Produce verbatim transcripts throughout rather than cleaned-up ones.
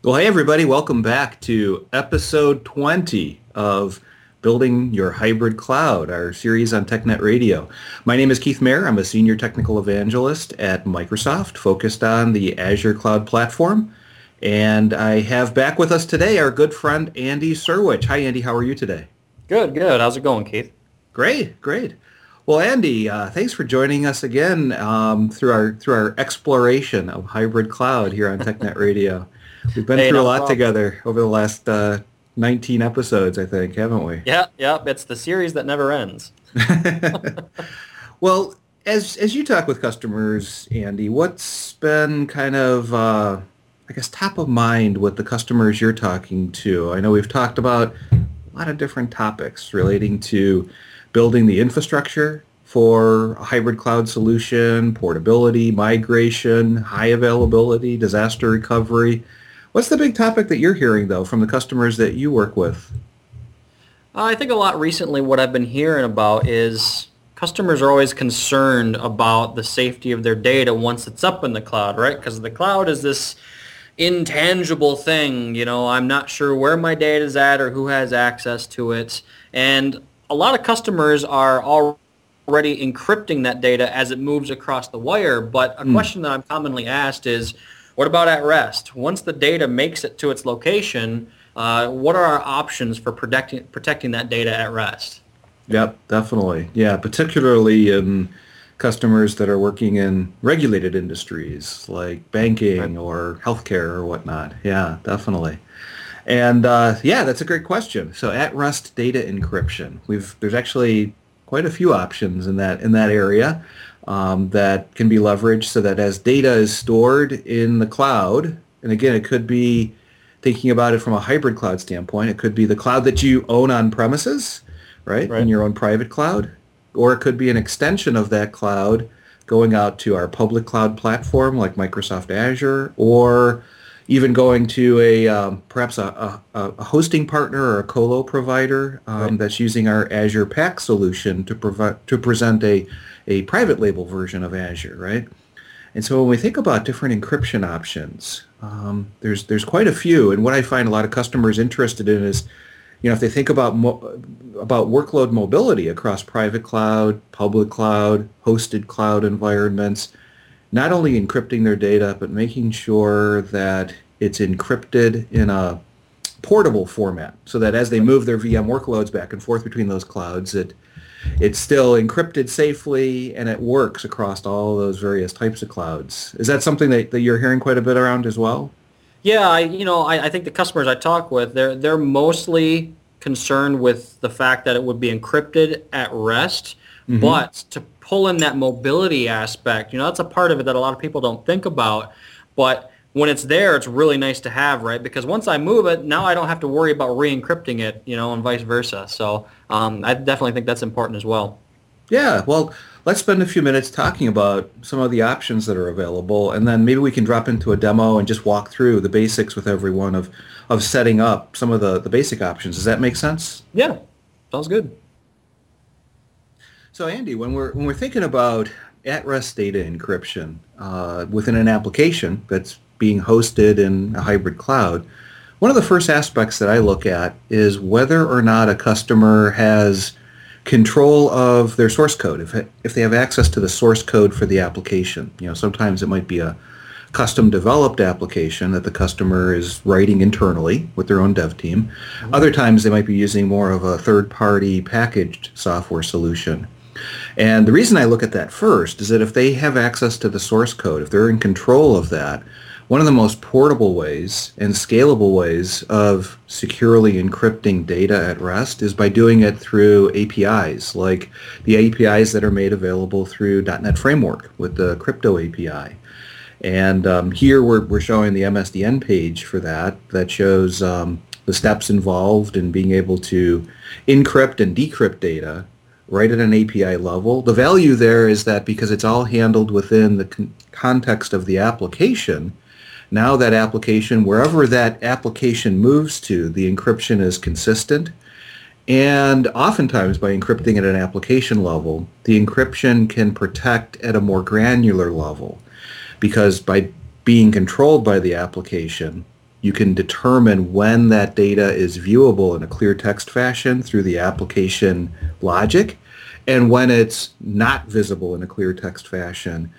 Well, hey everybody, welcome back to episode twenty of Building Your Hybrid Cloud, our series on TechNet Radio. My name is Keith Mayer. I'm a senior technical evangelist at Microsoft, focused on the Azure Cloud Platform. And I have back with us today our good friend Andy Serwich. Hi Andy, how are you today? Good, good. How's it going, Keith? Great, great. Well, Andy, uh, thanks for joining us again um, through our through our exploration of hybrid cloud here on TechNet Radio. We've been Hey, through a no lot problem. together over the last uh, nineteen episodes, I think, haven't we? Yeah, yeah. It's the series that never ends. Well, as as you talk with customers, Andy, what's been kind of, uh, I guess, top of mind with the customers you're talking to? I know we've talked about a lot of different topics relating to building the infrastructure for a hybrid cloud solution, portability, migration, high availability, disaster recovery. What's the big topic that you're hearing, though, from the customers that you work with? Uh, I think a lot recently what I've been hearing about is customers are always concerned about the safety of their data once it's up in the cloud, right? Because the cloud is this intangible thing. You know, I'm not sure where my data is at or who has access to it. And a lot of customers are already encrypting that data as it moves across the wire. But a Hmm. question that I'm commonly asked is, what about at rest? Once the data makes it to its location, uh, what are our options for protecting protecting that data at rest? Yep, definitely. Yeah, particularly in customers that are working in regulated industries like Right. banking or healthcare or whatnot. Yeah, definitely. And uh, yeah, that's a great question. So at-rest data encryption. We've there's actually quite a few options in that in that area um, that can be leveraged so that as data is stored in the cloud, and again, it could be thinking about it from a hybrid cloud standpoint. It could be the cloud that you own on premises, right, in Right. your own private cloud, or it could be an extension of that cloud going out to our public cloud platform like Microsoft Azure, or even going to a um, perhaps a, a, a hosting partner or a colo provider um, Right. that's using our Azure Pack solution to provide to present a a private label version of Azure, right? And so when we think about different encryption options, um, there's there's quite a few. And what I find a lot of customers interested in is, you know, if they think about mo- about workload mobility across private cloud, public cloud, hosted cloud environments, not only encrypting their data, but making sure that it's encrypted in a portable format so that as they Right. move their V M workloads back and forth between those clouds, it it's still encrypted safely and it works across all those various types of clouds. Is that something that, that you're hearing quite a bit around as well? Yeah, I you know I, I think the customers I talk with, they're they're mostly concerned with the fact that it would be encrypted at rest, Mm-hmm. but to pull in that mobility aspect, you know, that's a part of it that a lot of people don't think about. But when it's there, it's really nice to have, right? Because once I move it, now I don't have to worry about re-encrypting it, you know, and vice versa. So um, I definitely think that's important as well. Yeah, well, let's spend a few minutes talking about some of the options that are available, and then maybe we can drop into a demo and just walk through the basics with everyone of, of setting up some of the, the basic options. Does that make sense? Yeah, sounds good. So Andy, when we're when we're thinking about at-rest data encryption uh, within an application that's being hosted in a hybrid cloud, one of the first aspects that I look at is whether or not a customer has control of their source code. If it, if they have access to the source code for the application, you know, sometimes it might be a custom developed application that the customer is writing internally with their own dev team. Mhm. Other times they might be using more of a third-party packaged software solution. And the reason I look at that first is that if they have access to the source code, if they're in control of that, one of the most portable ways and scalable ways of securely encrypting data at rest is by doing it through A P Is, like the A P Is that are made available through .dot net Framework with the Crypto A P I. And um, here we're, we're showing the M S D N page for that, that shows um, the steps involved in being able to encrypt and decrypt data right at an A P I level. The value there is that because it's all handled within the con- context of the application, now that application, wherever that application moves to, the encryption is consistent. And oftentimes by encrypting at an application level, the encryption can protect at a more granular level because by being controlled by the application, You can determine when that data is viewable in a clear text fashion through the application logic, and when it's not visible in a clear text fashion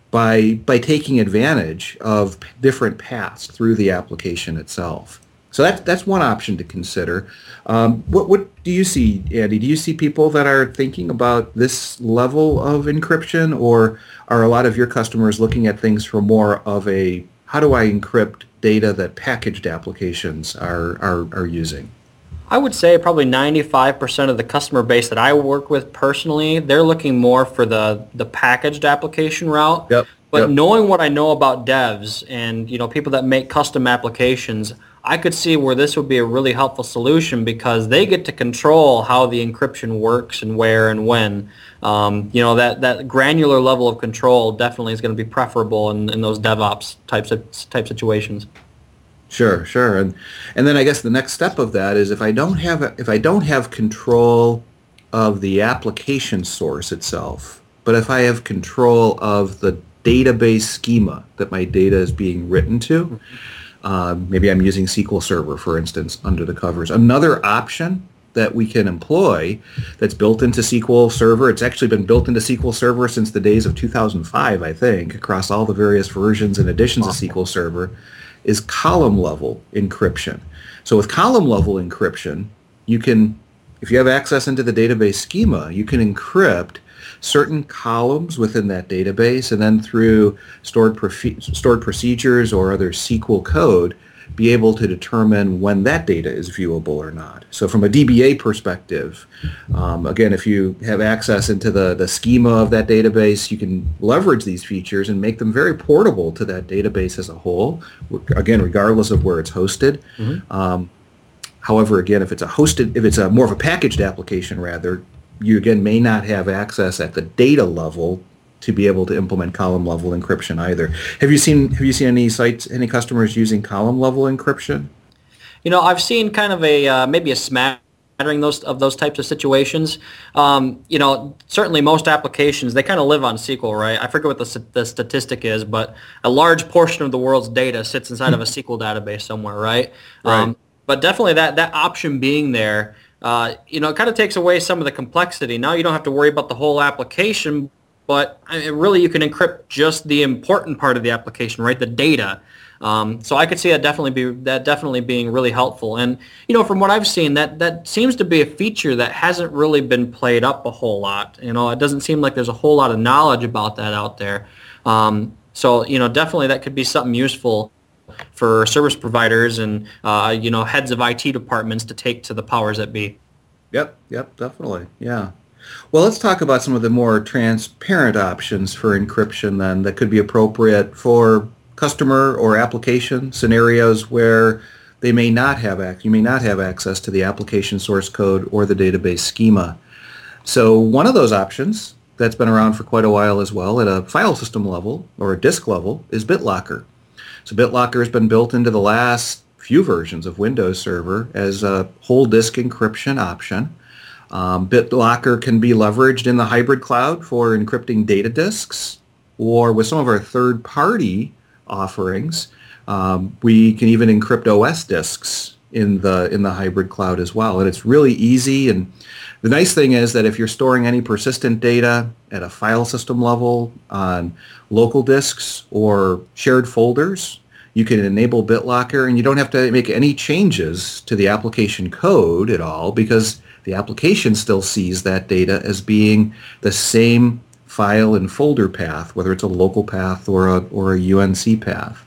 by by taking advantage of different paths through the application itself. So that's that's one option to consider. Um, what what do you see, Andy? Do you see people that are thinking about this level of encryption, or are a lot of your customers looking at things from more of a how do I encrypt data that packaged applications are are, are using? I would say probably ninety-five percent of the customer base that I work with personally, they're looking more for the, the packaged application route. Yep. But Yep. knowing what I know about devs and, you know, people that make custom applications, I could see where this would be a really helpful solution because they get to control how the encryption works and where and when. Um, you know, that, that granular level of control definitely is going to be preferable in, in those DevOps types of type situations. Sure, sure, and and then I guess the next step of that is if I don't have if I don't have control of the application source itself, but if I have control of the database schema that my data is being written to, uh, maybe I'm using S Q L Server, for instance, under the covers. Another option that we can employ that's built into S Q L Server, it's actually been built into S Q L Server since the days of two thousand five, I think, across all the various versions and editions of S Q L Server, is column level encryption. So with column level encryption, you can, if you have access into the database schema, you can encrypt certain columns within that database, and then through stored, profe- stored procedures or other S Q L code, be able to determine when that data is viewable or not. So from a D B A perspective, um, again, if you have access into the, the schema of that database, you can leverage these features and make them very portable to that database as a whole, again, regardless of where it's hosted. Mm-hmm. Um, however, again, if it's a hosted, if it's a more of a packaged application rather, you again may not have access at the data level to be able to implement column level encryption either. Have you seen have you seen any sites, any customers using column level encryption? You know, I've seen kind of a uh, maybe a smattering those of those types of situations. Um, you know, certainly most applications they kind of live on S Q L, right? I forget what the the statistic is, but a large portion of the world's data sits inside of a S Q L database somewhere, right? Right. Um, but definitely that that option being there, uh, you know, it kind of takes away some of the complexity. Now you don't have to worry about the whole application. But I mean, really, you can encrypt just the important part of the application, right? The data. Um, so I could see that definitely be that definitely being really helpful. And you know, from what I've seen, that that seems to be a feature that hasn't really been played up a whole lot. You know, it doesn't seem like there's a whole lot of knowledge about that out there. Um, so you know, definitely that could be something useful for service providers and uh, you know, heads of I T departments to take to the powers that be. Yep. Yep. Definitely. Yeah. Well, let's talk about some of the more transparent options for encryption then that could be appropriate for customer or application scenarios where they may not have ac- you may not have access to the application source code or the database schema. So one of those options that's been around for quite a while as well at a file system level or a disk level is BitLocker. So BitLocker has been built into the last few versions of Windows Server as a whole disk encryption option. Um, BitLocker can be leveraged in the hybrid cloud for encrypting data disks, or with some of our third-party offerings, um, we can even encrypt O S disks in the in the hybrid cloud as well. And it's really easy. And the nice thing is that if you're storing any persistent data at a file system level on local disks or shared folders, you can enable BitLocker, and you don't have to make any changes to the application code at all because the application still sees that data as being the same file and folder path, whether it's a local path or a, or a U N C path.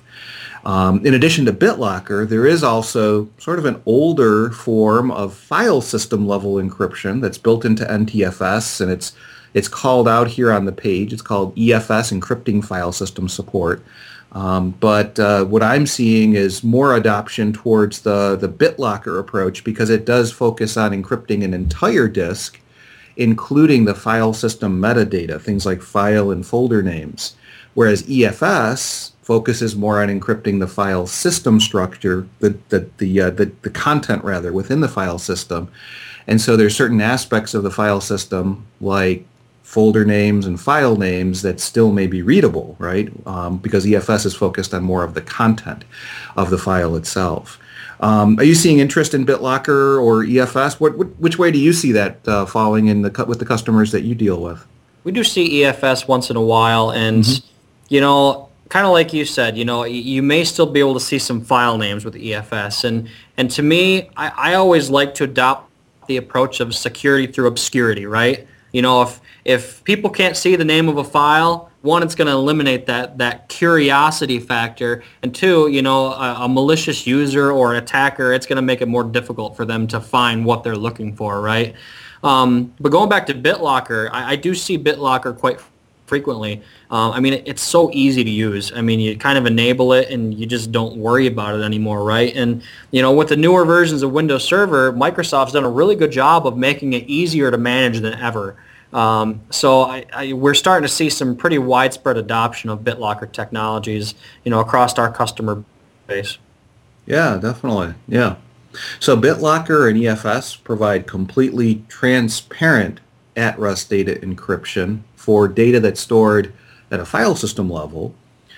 Um, in addition to BitLocker, there is also sort of an older form of file system level encryption that's built into N T F S, and it's it's called out here on the page. It's called E F S, Encrypting File System Support. Um, but uh, what I'm seeing is more adoption towards the, the BitLocker approach because it does focus on encrypting an entire disk, including the file system metadata, things like file and folder names, whereas E F S focuses more on encrypting the file system structure, the the the, uh, the, the content rather within the file system. And so there's certain aspects of the file system like folder names and file names that still may be readable, right? Um, because E F S is focused on more of the content of the file itself. Um, are you seeing interest in BitLocker or E F S? What, what which way do you see that uh, falling in the with the customers that you deal with? We do see E F S once in a while, and mm-hmm. you know, kind of like you said, you know, you may still be able to see some file names with E F S, and and to me, I, I always like to adopt the approach of security through obscurity, right? You know, if if people can't see the name of a file, one, it's going to eliminate that that curiosity factor, and two, you know, a, a malicious user or an attacker, it's going to make it more difficult for them to find what they're looking for, right? Um, but going back to BitLocker, I, I do see BitLocker quite frequently. Uh, I mean, it, it's so easy to use. I mean, you kind of enable it and you just don't worry about it anymore, right? And, you know, with the newer versions of Windows Server, Microsoft's done a really good job of making it easier to manage than ever. Um, so I, I, we're starting to see some pretty widespread adoption of BitLocker technologies, you know, across our customer base. Yeah, definitely. Yeah. So BitLocker and E F S provide completely transparent at-rest data encryption for data that's stored at a file system level.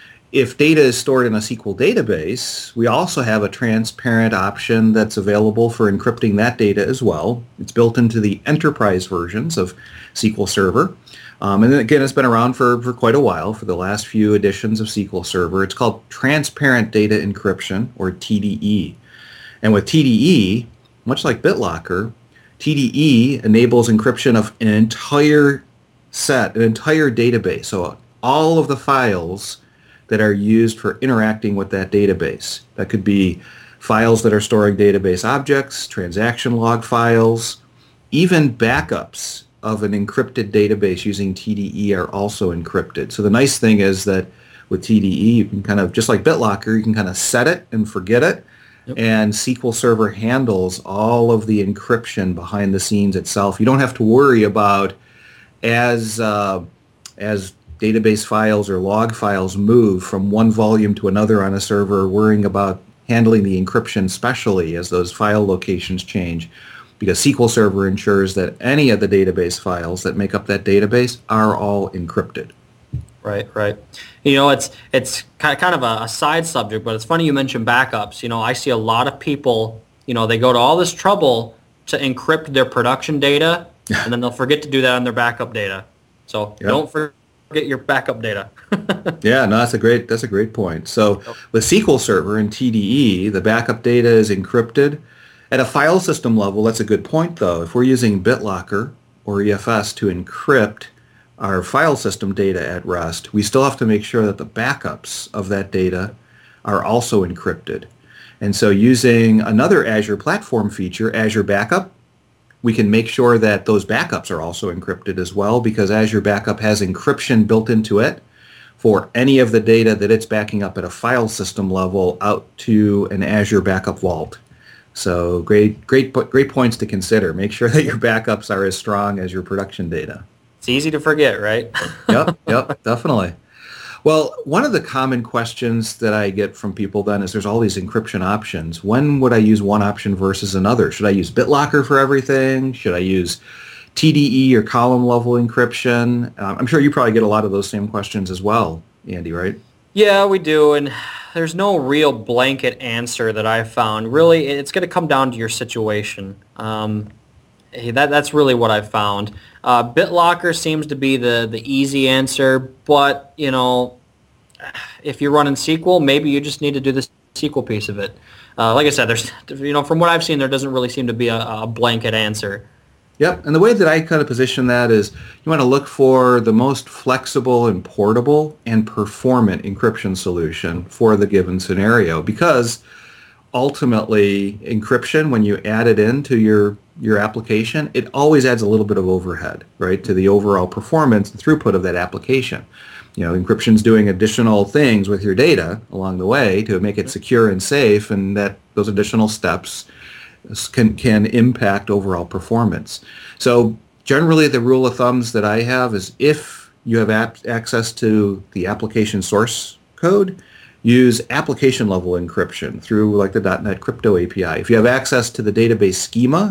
If data is stored in a S Q L database, we also have a transparent option that's available for encrypting that data as well. It's built into the enterprise versions of S Q L Server. Um, and then again, it's been around for, for quite a while, for the last few editions of S Q L Server. It's called Transparent Data Encryption, or T D E. And with T D E, much like BitLocker, T D E enables encryption of an entire set, an entire database. So all of the files that are used for interacting with that database. That could be files that are storing database objects, transaction log files, even backups of an encrypted database using T D E are also encrypted. So the nice thing is that with T D E, you can kind of, just like BitLocker, you can kind of set it and forget it. Yep. And S Q L Server handles all of the encryption behind the scenes itself. You don't have to worry about as uh, as database files or log files move from one volume to another on a server, worrying about handling the encryption specially as those file locations change, because S Q L Server ensures that any of the database files that make up that database are all encrypted. Right, right. You know, it's it's kind of a, a side subject, but it's funny you mentioned backups. You know, I see a lot of people, you know, they go to all this trouble to encrypt their production data, and then they'll forget to do that on their backup data. So yep. Don't forget your backup data. Yeah, no, that's a great that's a great point. So with S Q L Server and T D E, the backup data is encrypted. At a file system level, that's a good point, though. If we're using BitLocker or E F S to encrypt our file system data at rest, we still have to make sure that the backups of that data are also encrypted. And so using another Azure platform feature, Azure Backup, we can make sure that those backups are also encrypted as well, because Azure Backup has encryption built into it for any of the data that it's backing up at a file system level out to an Azure Backup Vault. So great, great, great points to consider. Make sure that your backups are as strong as your production data. It's easy to forget, right? Yep, yep, definitely. Well, one of the common questions that I get from people then is there's all these encryption options. When would I use one option versus another? Should I use BitLocker for everything? Should I use T D E or column level encryption? Um, I'm sure you probably get a lot of those same questions as well, Andy, right? Yeah, we do, and there's no real blanket answer that I've found. Really, it's going to come down to your situation. Um, that that's really what I've found. Uh, BitLocker seems to be the, the easy answer, but, you know, if you're running S Q L, maybe you just need to do the S Q L piece of it. Uh, like I said, there's, you know, from what I've seen, there doesn't really seem to be a, a blanket answer. Yep, and the way that I kind of position that is you want to look for the most flexible and portable and performant encryption solution for the given scenario, because ultimately encryption, when you add it into your your application, it always adds a little bit of overhead, right, to the overall performance and throughput of that application. You know, encryption's doing additional things with your data along the way to make it secure and safe, and that those additional steps can can impact overall performance. So generally the rule of thumbs that I have is if you have ap- access to the application source code, use application level encryption through like the .NET Crypto A P I. If you have access to the database schema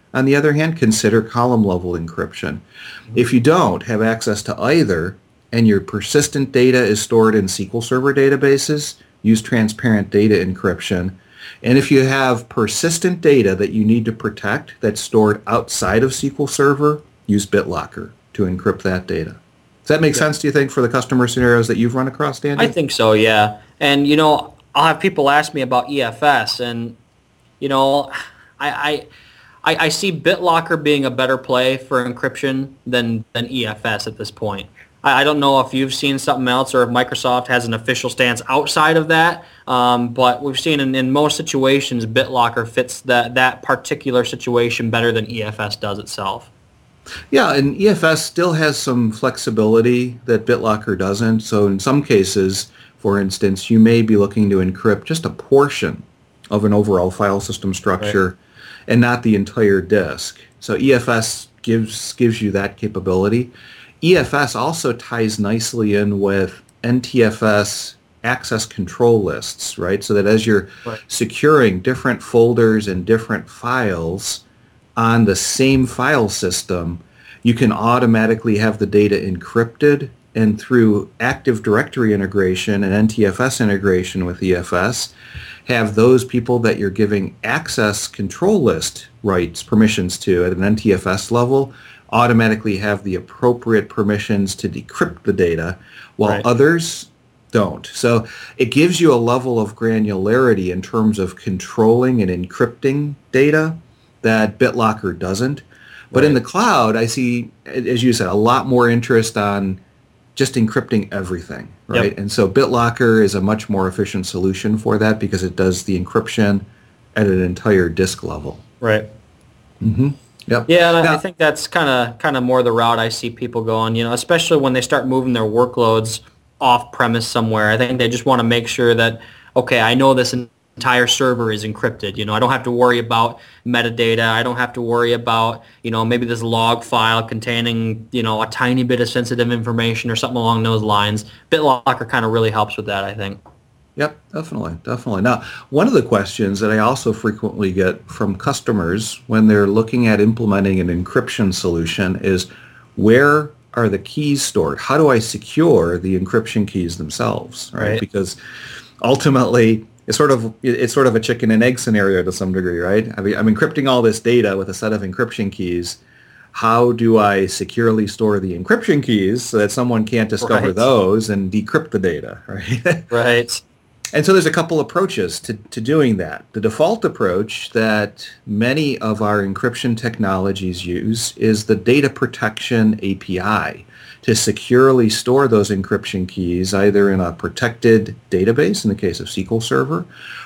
on the other hand, consider column level encryption. If you don't have access to either and your persistent data is stored in S Q L Server databases, use transparent data encryption. And if you have persistent data that you need to protect that's stored outside of S Q L Server, use BitLocker to encrypt that data. Does that make yeah. sense, do you think, for the customer scenarios that you've run across, Andy? I think so, yeah. And, you know, I'll have people ask me about E F S, and, you know, I, I, I see BitLocker being a better play for encryption than, than E F S at this point. I, I don't know if you've seen something else or if Microsoft has an official stance outside of that, um, but we've seen in, in most situations BitLocker fits that, that particular situation better than E F S does itself. Yeah, and E F S still has some flexibility that BitLocker doesn't. So in some cases, for instance, you may be looking to encrypt just a portion of an overall file system structure right. and not the entire disk. So E F S gives gives you that capability. E F S also ties nicely in with N T F S access control lists, right? So that as you're right. securing different folders and different files on the same file system, you can automatically have the data encrypted, and through Active Directory integration and N T F S integration with E F S, have those people that you're giving access control list rights, permissions to at an N T F S level, automatically have the appropriate permissions to decrypt the data, while right. others don't. So it gives you a level of granularity in terms of controlling and encrypting data that BitLocker doesn't. But right. in the cloud, I see, as you said, a lot more interest on just encrypting everything, right? Yep. And so BitLocker is a much more efficient solution for that because it does the encryption at an entire disk level. Right. Mm-hmm. Yep. Yeah, and now, I think that's kind of kind of more the route I see people going, you know, especially when they start moving their workloads off premise somewhere. I think they just want to make sure that, okay, I know this entire server is encrypted. You know, I don't have to worry about metadata. I don't have to worry about, you know, maybe this log file containing, you know, a tiny bit of sensitive information or something along those lines. BitLocker kind of really helps with that, I think. Yep, definitely, definitely. Now, one of the questions that I also frequently get from customers when they're looking at implementing an encryption solution is, where are the keys stored? How do I secure the encryption keys themselves, right? right. Because ultimately, it's sort of it's sort of a chicken and egg scenario to some degree, right? I mean, I'm encrypting all this data with a set of encryption keys. How do I securely store the encryption keys so that someone can't discover right. those and decrypt the data, right? Right. And so there's a couple approaches to, to doing that. The default approach that many of our encryption technologies use is the data protection A P I to securely store those encryption keys either in a protected database, in the case of S Q L Server,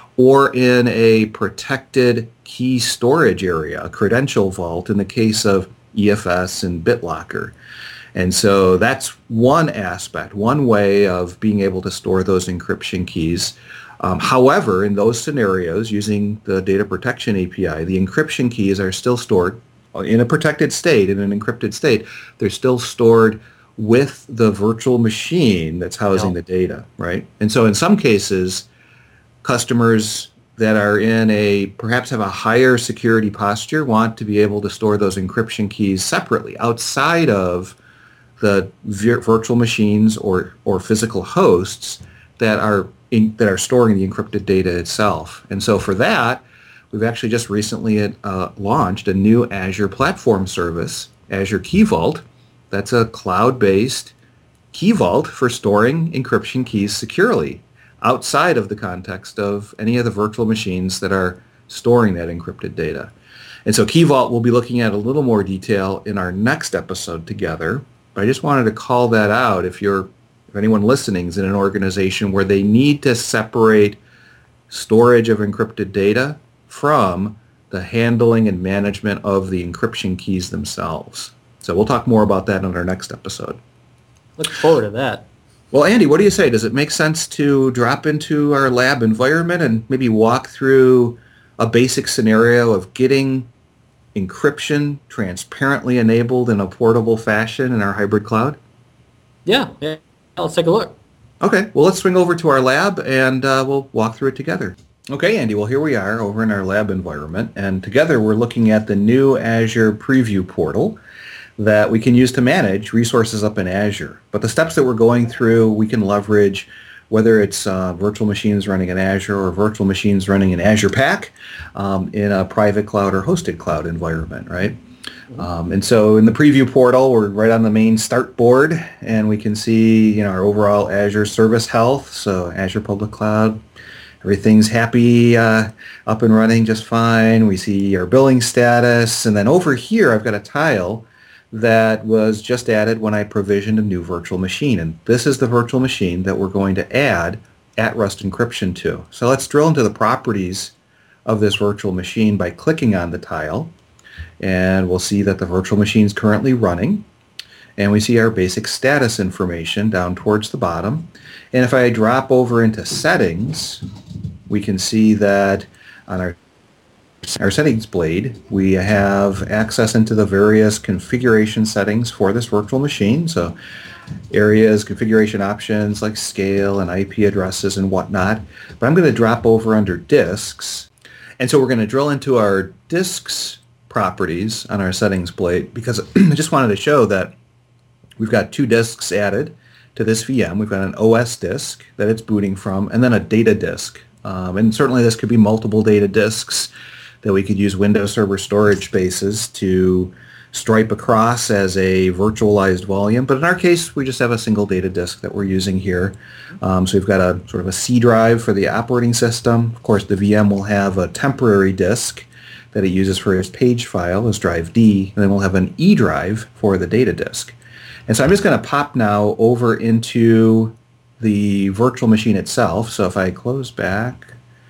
or in a protected key storage area, a credential vault, in the case of E F S and BitLocker. And so that's one aspect, one way of being able to store those encryption keys. Um, however, in those scenarios, using the data protection A P I, the encryption keys are still stored in a protected state, in an encrypted state. They're still stored with the virtual machine that's housing the data, right? And so in some cases, customers that are in a, perhaps have a higher security posture, want to be able to store those encryption keys separately outside of the vir- virtual machines or, or physical hosts that are in, that are storing the encrypted data itself. And so for that, we've actually just recently uh, launched a new Azure platform service, Azure Key Vault. That's a cloud-based key vault for storing encryption keys securely outside of the context of any of the virtual machines that are storing that encrypted data. And so Key Vault we'll be looking at a little more detail in our next episode together. But I just wanted to call that out. If you're, if anyone listening is in an organization where they need to separate storage of encrypted data from the handling and management of the encryption keys themselves. So we'll talk more about that in our next episode. Look forward to that. Well, Andy, what do you say? Does it make sense to drop into our lab environment and maybe walk through a basic scenario of getting encryption transparently enabled in a portable fashion in our hybrid cloud? Yeah, yeah. Let's take a look. Okay, well, let's swing over to our lab and uh, we'll walk through it together. Okay, Andy, well, here we are over in our lab environment, and together we're looking at the new Azure Preview portal that we can use to manage resources up in Azure. But the steps that we're going through, we can leverage whether it's uh, virtual machines running in Azure or virtual machines running in Azure Pack um, in a private cloud or hosted cloud environment, right? Um, and so in the preview portal, we're right on the main start board, and we can see, you know, our overall Azure service health, so Azure Public Cloud. Everything's happy, uh, up and running just fine. We see our billing status. And then over here, I've got a tile that was just added when I provisioned a new virtual machine. And this is the virtual machine that we're going to add at-rest encryption to. So let's drill into the properties of this virtual machine by clicking on the tile. And we'll see that the virtual machine is currently running. And we see our basic status information down towards the bottom. And if I drop over into settings, we can see that on our, our settings blade, we have access into the various configuration settings for this virtual machine. So areas, configuration options like scale and I P addresses and whatnot. But I'm going to drop over under disks. And so we're going to drill into our disks properties on our settings blade because I just wanted to show that we've got two disks added to this V M. We've got an O S disk that it's booting from, and then a data disk. Um, and certainly this could be multiple data disks that we could use Windows Server storage spaces to stripe across as a virtualized volume. But in our case, we just have a single data disk that we're using here. Um, so we've got a sort of a C drive for the operating system. Of course, the V M will have a temporary disk that it uses for its page file as drive D, and then we'll have an E drive for the data disk. And so I'm just going to pop now over into the virtual machine itself. So if I close back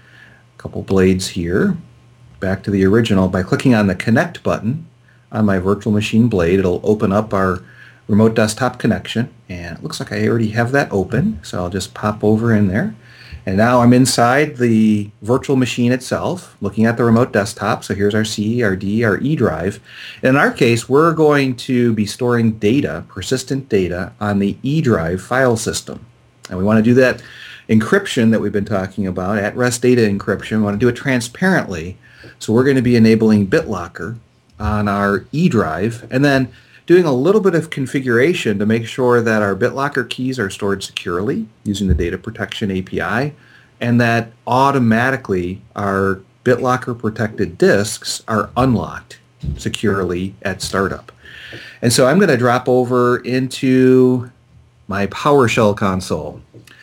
a couple blades here, back to the original, by clicking on the connect button on my virtual machine blade, it'll open up our remote desktop connection. And it looks like I already have that open. So I'll just pop over in there. And now I'm inside the virtual machine itself, looking at the remote desktop. So here's our C, our D, our E drive. In our case, we're going to be storing data, persistent data, on the E drive file system. And we want to do that encryption that we've been talking about, at-rest data encryption. We want to do it transparently. So we're going to be enabling BitLocker on our E drive, and then doing a little bit of configuration to make sure that our BitLocker keys are stored securely using the Data Protection A P I, and that automatically our BitLocker protected disks are unlocked securely at startup. And so I'm going to drop over into my PowerShell console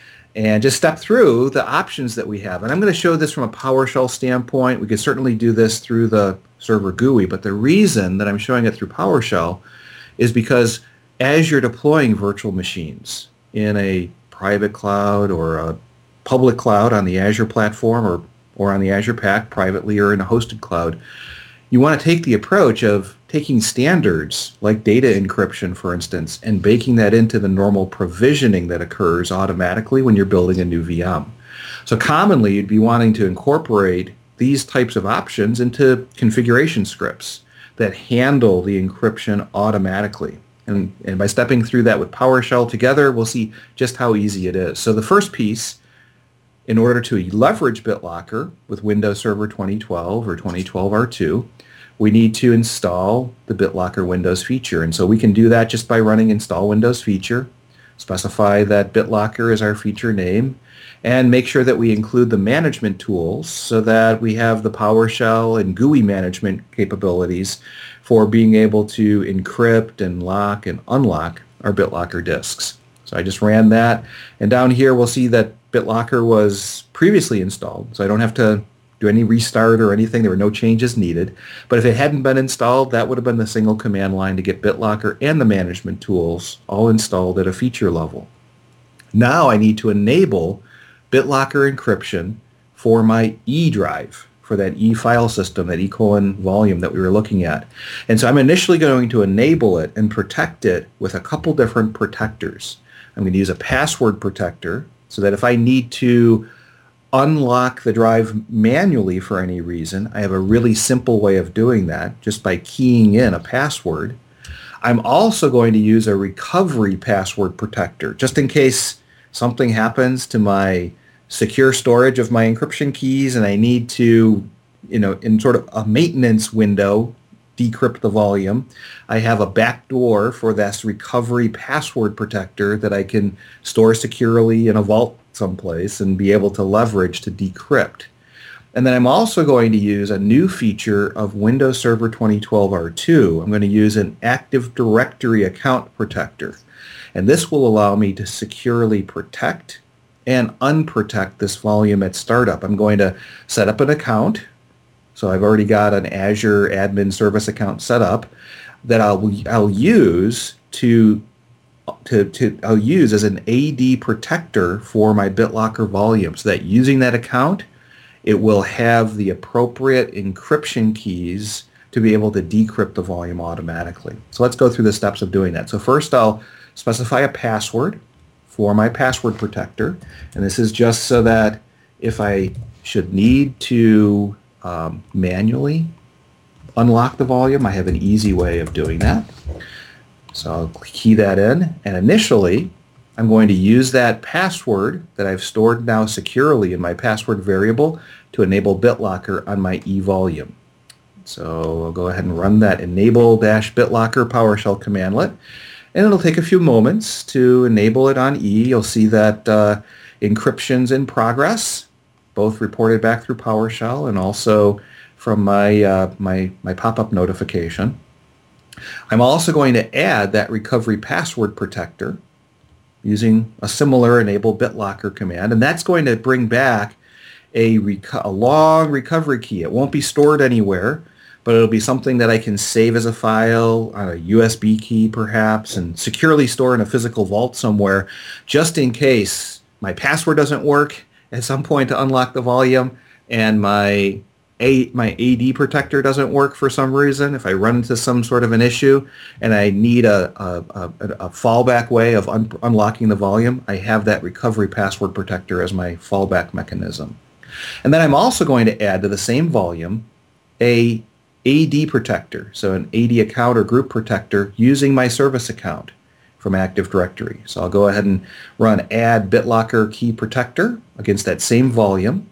and just step through the options that we have. And I'm going to show this from a PowerShell standpoint. We could certainly do this through the server G U I, but the reason that I'm showing it through PowerShell is because as you're deploying virtual machines in a private cloud or a public cloud on the Azure platform or, or on the Azure Pack privately or in a hosted cloud, you want to take the approach of taking standards like data encryption, for instance, and baking that into the normal provisioning that occurs automatically when you're building a new V M. So commonly you'd be wanting to incorporate these types of options into configuration scripts that handle the encryption automatically. And, and by stepping through that with PowerShell together, we'll see just how easy it is. So the first piece, in order to leverage BitLocker with Windows Server twenty twelve or twenty twelve R two, we need to install the BitLocker Windows feature. And so we can do that just by running install Windows feature, specify that BitLocker is our feature name, and make sure that we include the management tools so that we have the PowerShell and G U I management capabilities for being able to encrypt and lock and unlock our BitLocker disks. So I just ran that, and down here we'll see that BitLocker was previously installed, so I don't have to do any restart or anything. There were no changes needed. But if it hadn't been installed, that would have been the single command line to get BitLocker and the management tools all installed at a feature level. Now I need to enable BitLocker encryption for my E drive, for that E file system, that E colon volume that we were looking at. And so I'm initially going to enable it and protect it with a couple different protectors. I'm going to use a password protector so that if I need to unlock the drive manually for any reason, I have a really simple way of doing that just by keying in a password. I'm also going to use a recovery password protector just in case something happens to my secure storage of my encryption keys and I need to, you know, in sort of a maintenance window, decrypt the volume, I have a backdoor for this recovery password protector that I can store securely in a vault someplace and be able to leverage to decrypt. And then I'm also going to use a new feature of Windows Server twenty twelve R two. I'm going to use an Active Directory account protector. And this will allow me to securely protect and unprotect this volume at startup. I'm going to set up an account. So I've already got an Azure admin service account set up that I'll I'll use to to to I'll use as an A D protector for my BitLocker volume, so that using that account, it will have the appropriate encryption keys to be able to decrypt the volume automatically. So let's go through the steps of doing that. So first I'll specify a password for my password protector, and this is just so that if I should need to um, manually unlock the volume, I have an easy way of doing that. So I'll key that in, and initially I'm going to use that password that I've stored now securely in my password variable to enable BitLocker on my eVolume. So I'll go ahead and run that enable-BitLocker PowerShell commandlet, and it'll take a few moments to enable it on E. You'll see that uh, encryption's in progress, both reported back through PowerShell and also from my, uh, my, my pop-up notification. I'm also going to add that recovery password protector using a similar enable BitLocker command, and that's going to bring back a, reco- a long recovery key. It won't be stored anywhere, but it'll be something that I can save as a file on a U S B key perhaps and securely store in a physical vault somewhere, just in case my password doesn't work at some point to unlock the volume and my A, my A D protector doesn't work for some reason. If I run into some sort of an issue and I need a, a, a, a fallback way of un- unlocking the volume, I have that recovery password protector as my fallback mechanism. And then I'm also going to add to the same volume a A D protector, so an A D account or group protector using my service account from Active Directory. So I'll go ahead and run add BitLocker key protector against that same volume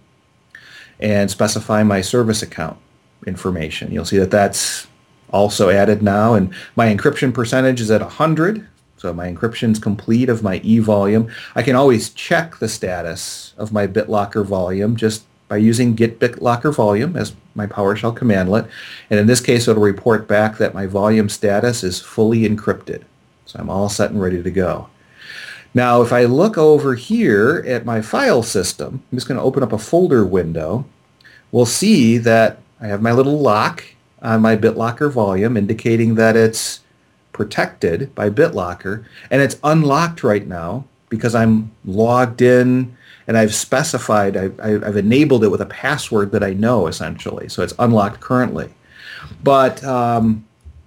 and specify my service account information. You'll see that that's also added now, and my encryption percentage is at one hundred, so my encryption's complete of my eVolume. I can always check the status of my BitLocker volume just by using get BitLocker volume as my PowerShell commandlet, and in this case it'll report back that my volume status is fully encrypted. So I'm all set and ready to go. Now, if I look over here at my file system, I'm just going to open up a folder window. We'll see that I have my little lock on my BitLocker volume indicating that it's protected by BitLocker, and it's unlocked right now because I'm logged in and I've specified, I, I, I've enabled it with a password that I know, essentially. So it's unlocked currently. But um,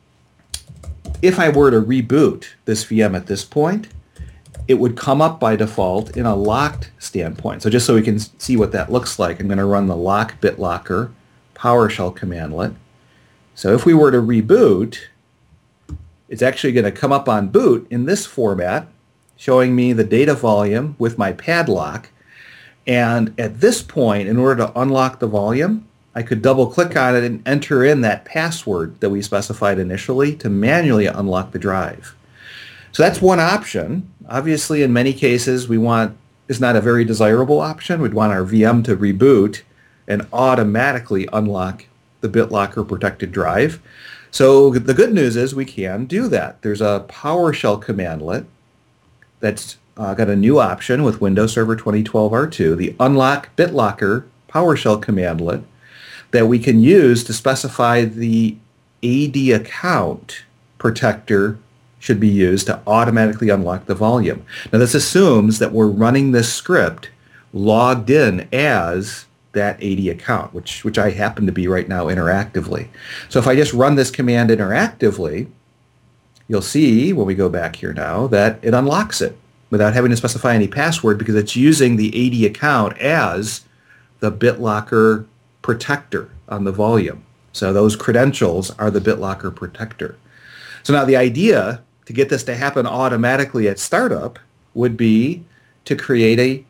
if I were to reboot this V M at this point, it would come up by default in a locked standpoint. So just so we can see what that looks like, I'm going to run the lock BitLocker PowerShell commandlet. So if we were to reboot, it's actually going to come up on boot in this format, showing me the data volume with my padlock. And at this point, in order to unlock the volume, I could double click on it and enter in that password that we specified initially to manually unlock the drive. So that's one option. Obviously, in many cases, we want, it's not a very desirable option. We'd want our V M to reboot and automatically unlock the BitLocker protected drive. So the good news is we can do that. There's a PowerShell commandlet that's uh, got a new option with Windows Server twenty twelve R two, the unlock BitLocker PowerShell commandlet, that we can use to specify the A D account protector should be used to automatically unlock the volume. Now this assumes that we're running this script logged in as that A D account, which, which I happen to be right now interactively. So if I just run this command interactively, you'll see when we go back here now that it unlocks it without having to specify any password because it's using the A D account as the BitLocker protector on the volume. So those credentials are the BitLocker protector. So now the idea to get this to happen automatically at startup would be to create a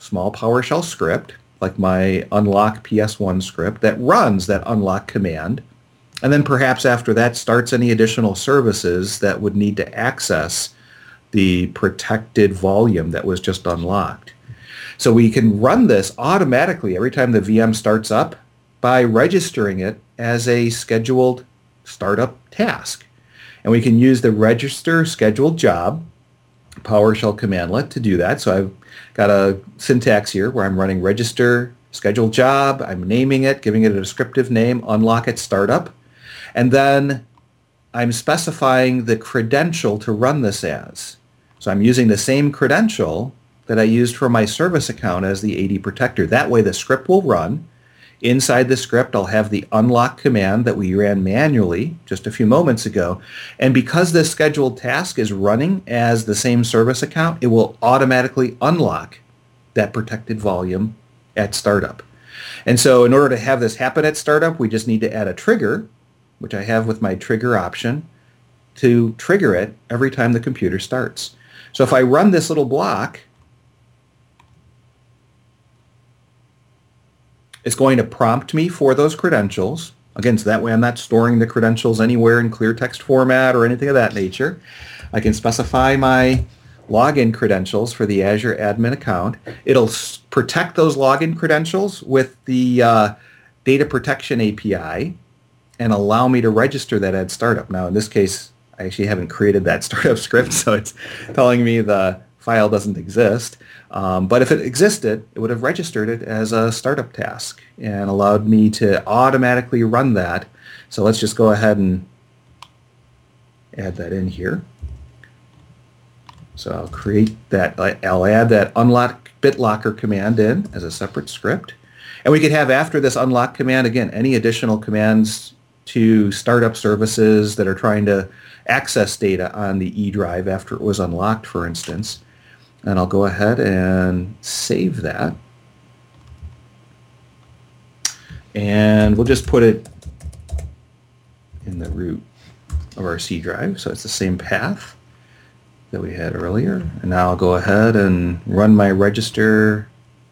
small PowerShell script, like my unlock P S one script, that runs that unlock command. And then perhaps after that starts any additional services that would need to access the protected volume that was just unlocked. So we can run this automatically every time the V M starts up by registering it as a scheduled startup task. And we can use the register scheduled job PowerShell commandlet to do that. So I've got a syntax here where I'm running register scheduled job. I'm naming it, giving it a descriptive name, unlock at startup. And then I'm specifying the credential to run this as. So I'm using the same credential that I used for my service account as the A D protector. That way the script will run. Inside the script, I'll have the unlock command that we ran manually just a few moments ago. And because this scheduled task is running as the same service account, it will automatically unlock that protected volume at startup. And so in order to have this happen at startup, we just need to add a trigger, which I have with my trigger option, to trigger it every time the computer starts. So if I run this little block, it's going to prompt me for those credentials. Again, so that way I'm not storing the credentials anywhere in clear text format or anything of that nature. I can specify my login credentials for the Azure admin account. It'll s- protect those login credentials with the uh, data protection A P I and allow me to register that at startup. Now, in this case, I actually haven't created that startup script, so it's telling me the file doesn't exist. Um, but if it existed, it would have registered it as a startup task and allowed me to automatically run that. So let's just go ahead and add that in here. So I'll create that, I'll add that unlock BitLocker command in as a separate script. And we could have after this unlock command, again, any additional commands to start up services that are trying to access data on the E drive after it was unlocked, for instance. And I'll go ahead and save that. And we'll just put it in the root of our C drive. So it's the same path that we had earlier. And now I'll go ahead and run my register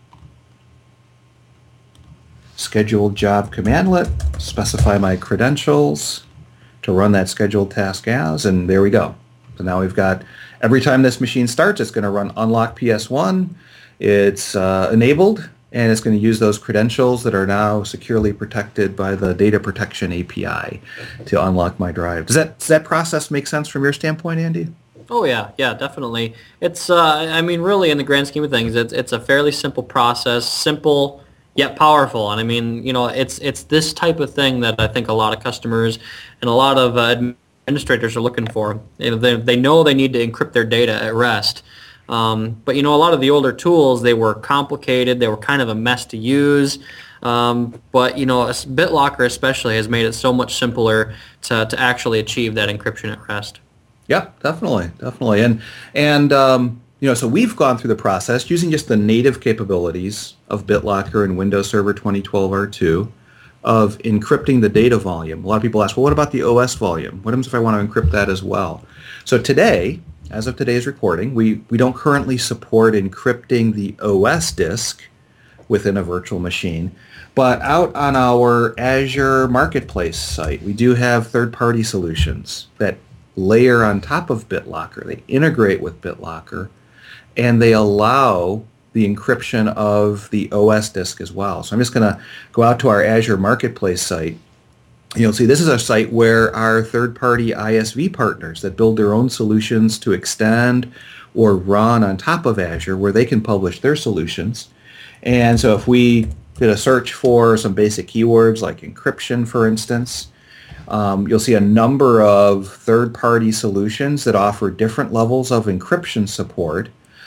scheduled job commandlet, specify my credentials to run that scheduled task as, and there we go. So now we've got, every time this machine starts, it's going to run unlock P S one. It's uh, enabled, and it's going to use those credentials that are now securely protected by the data protection A P I to unlock my drive. Does that, does that process make sense from your standpoint, Andy? Oh yeah, yeah, definitely. It's, uh, I mean, really, in the grand scheme of things, it's it's a fairly simple process, simple yet powerful. And I mean, you know, it's it's this type of thing that I think a lot of customers and a lot of uh, administrators are looking for. You know, they they know they need to encrypt their data at rest. Um, but you know, a lot of the older tools, they were complicated. They were kind of a mess to use. Um, but you know, BitLocker especially has made it so much simpler to to actually achieve that encryption at rest. Yeah, definitely, definitely. And, and um, you know, so we've gone through the process using just the native capabilities of BitLocker and Windows Server twenty twelve R two of encrypting the data volume. A lot of people ask, well, what about the O S volume? What happens if I want to encrypt that as well? So today, as of today's recording, we, we don't currently support encrypting the O S disk within a virtual machine. But out on our Azure Marketplace site, we do have third-party solutions that layer on top of BitLocker. They integrate with BitLocker, and they allow the encryption of the O S disk as well. So I'm just going to go out to our Azure Marketplace site. You'll see this is a site where our third-party I S V partners that build their own solutions to extend or run on top of Azure, where they can publish their solutions. And so if we did a search for some basic keywords like encryption, for instance, Um, you'll see a number of third-party solutions that offer different levels of encryption support.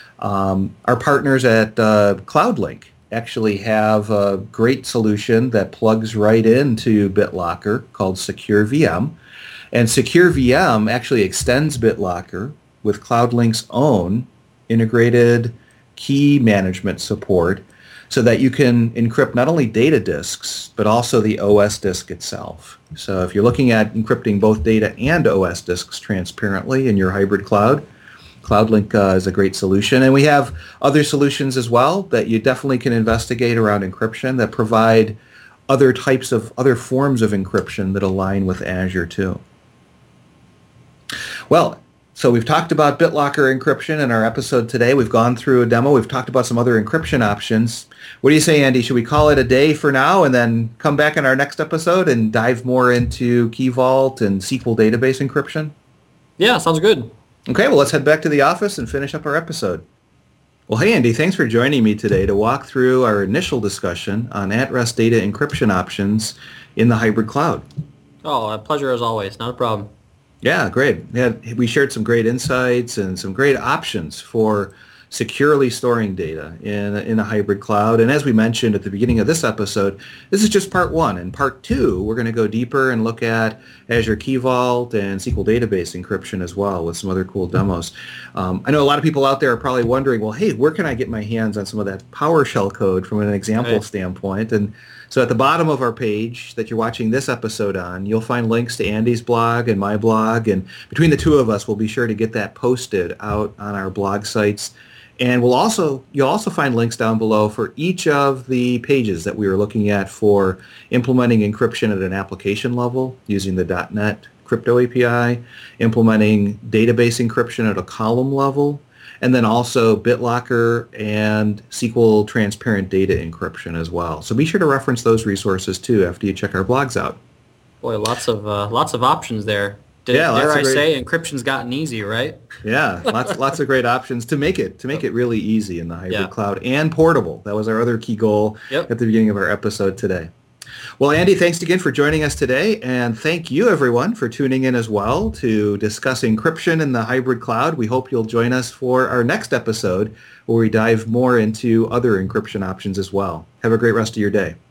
Um, our partners at uh, CloudLink actually have a great solution that plugs right into BitLocker called SecureVM. And SecureVM actually extends BitLocker with CloudLink's own integrated key management support so that you can encrypt not only data disks, but also the O S disk itself. So if you're looking at encrypting both data and O S disks transparently in your hybrid cloud, CloudLink uh, is a great solution. And we have other solutions as well that you definitely can investigate around encryption that provide other types of, other forms of encryption that align with Azure too. Well, so we've talked about BitLocker encryption in our episode today. We've gone through a demo. We've talked about some other encryption options. What do you say, Andy? Should we call it a day for now and then come back in our next episode and dive more into Key Vault and S Q L database encryption? Yeah, sounds good. Okay, well, let's head back to the office and finish up our episode. Well, hey, Andy, thanks for joining me today to walk through our initial discussion on at-rest data encryption options in the hybrid cloud. Oh, a pleasure as always. Not a problem. Yeah, great. Yeah, we shared some great insights and some great options for securely storing data in, in a hybrid cloud. And as we mentioned at the beginning of this episode, this is just part one. In part two, we're going to go deeper and look at Azure Key Vault and S Q L database encryption as well with some other cool demos. Um, I know a lot of people out there are probably wondering, well, hey, where can I get my hands on some of that PowerShell code from an example Right. standpoint? And so at the bottom of our page that you're watching this episode on, you'll find links to Andy's blog and my blog. And between the two of us, we'll be sure to get that posted out on our blog sites. And we'll also you'll also find links down below for each of the pages that we were looking at for implementing encryption at an application level using the dot net crypto A P I, implementing database encryption at a column level, and then also BitLocker and S Q L transparent data encryption as well. So be sure to reference those resources too after you check our blogs out. Boy, lots of uh, lots of options there. Did, Yeah, lots dare of I great- say, encryption's gotten easy, right? Yeah, lots lots of great options to make it to make it really easy in the hybrid Yeah. cloud and portable. That was our other key goal Yep. at the beginning of our episode today. Well, Andy, thanks again for joining us today, and thank you everyone for tuning in as well to discuss encryption in the hybrid cloud. We hope you'll join us for our next episode where we dive more into other encryption options as well. Have a great rest of your day.